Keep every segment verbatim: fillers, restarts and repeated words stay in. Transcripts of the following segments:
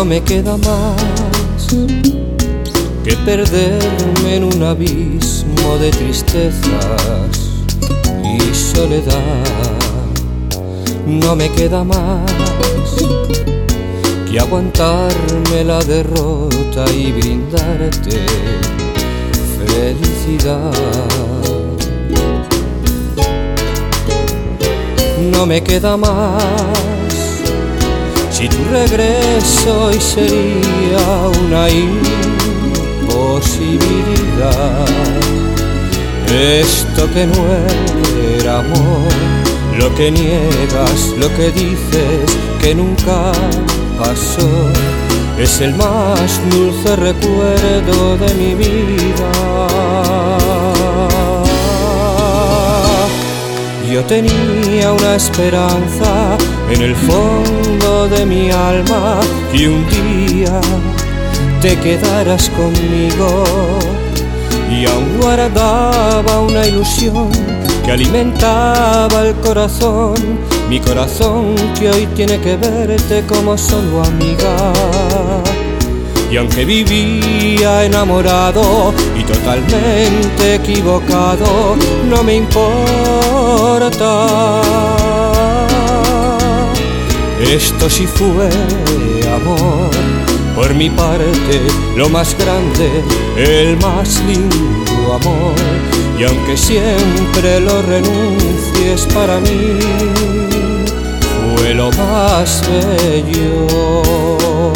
No me queda más que perderme en un abismo de tristezas y soledad. No me queda más que aguantarme la derrota y brindarte felicidad. No me queda más si tu regreso hoy sería una imposibilidad. Esto que no era amor, lo que niegas, lo que dices que nunca pasó, es el más dulce recuerdo de mi vida. Yo tenía una esperanza en el fondo de mi alma, que un día te quedaras conmigo, y aún guardaba una ilusión que alimentaba el corazón, mi corazón que hoy tiene que verte como solo amiga. Y aunque vivía enamorado y totalmente equivocado, no me importa. Esto sí fue amor, por mi parte lo más grande, el más lindo amor. Y aunque siempre lo renuncies, para mí fue lo más bello.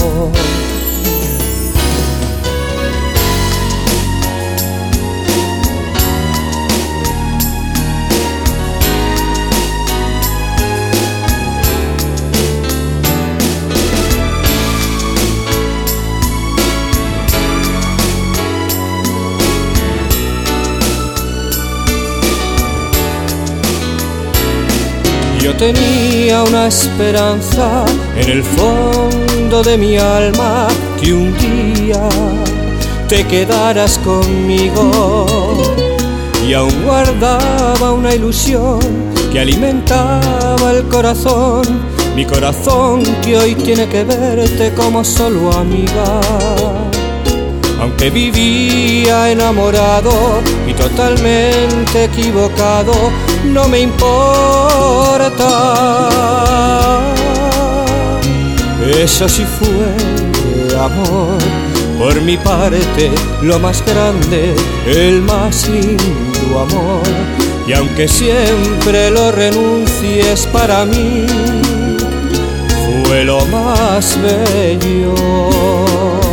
Yo tenía una esperanza en el fondo de mi alma, que un día te quedaras conmigo, y aún guardaba una ilusión que alimentaba el corazón, mi corazón que hoy tiene que verte como solo amiga. Aunque vivía enamorado y totalmente equivocado, no me importa. Eso sí fue amor, por mi parte lo más grande, el más lindo amor. Y aunque siempre lo renuncies, para mí fue lo más bello.